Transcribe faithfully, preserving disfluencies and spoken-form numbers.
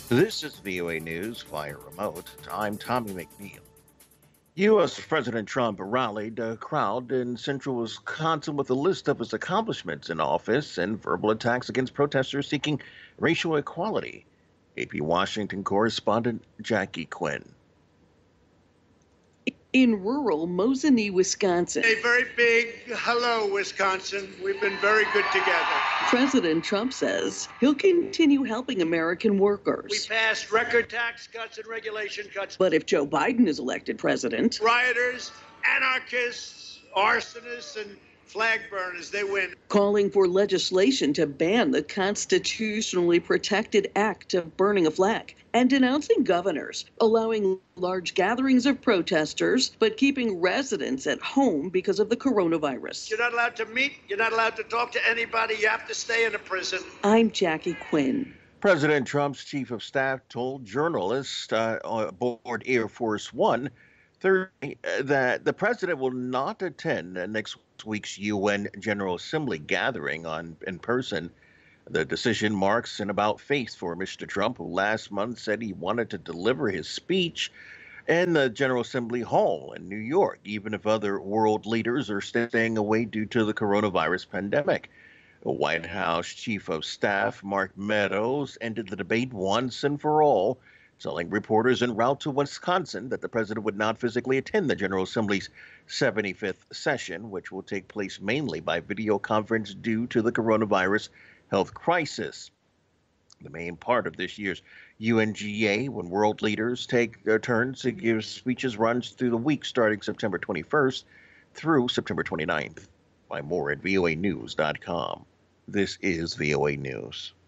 This is V O A News via remote. I'm Tommy McNeil. U S. President Trump rallied a crowd in central Wisconsin with a list of his accomplishments in office and verbal attacks against protesters seeking racial equality. A P Washington correspondent Jackie Quinn. In rural Mosinee, Wisconsin, A very big hello, Wisconsin. We've been very good together. President Trump says he'll continue helping American We workers. passed record tax cuts and regulation cuts. But if Joe Biden is elected president, Rioters, anarchists, arsonists, and flag burners, they win. calling for legislation to ban the constitutionally protected act of burning a flag, and denouncing governors allowing large gatherings of protesters but keeping residents at home because of the coronavirus. You're not allowed to meet. You're not allowed to talk to anybody. You have to stay in a prison. I'm Jackie Quinn. President Trump's chief of staff told journalists uh, aboard Air Force One Thursday uh, that the president will not attend uh, next week's U N General Assembly gathering on in person. The decision marks an about face for Mister Trump, who last month said he wanted to deliver his speech in the General Assembly Hall in New York, even if other world leaders are staying away due to the coronavirus pandemic. White House Chief of Staff Mark Meadows ended the debate once and for all, telling reporters en route to Wisconsin that the president would not physically attend the General Assembly's seventy-fifth session, which will take place mainly by video conference due to the coronavirus health crisis. The main part of this year's U N G A, when world leaders take their turns to give speeches, runs through the week starting September twenty-first through September twenty-ninth. Find more at V O A news dot com. This is V O A News.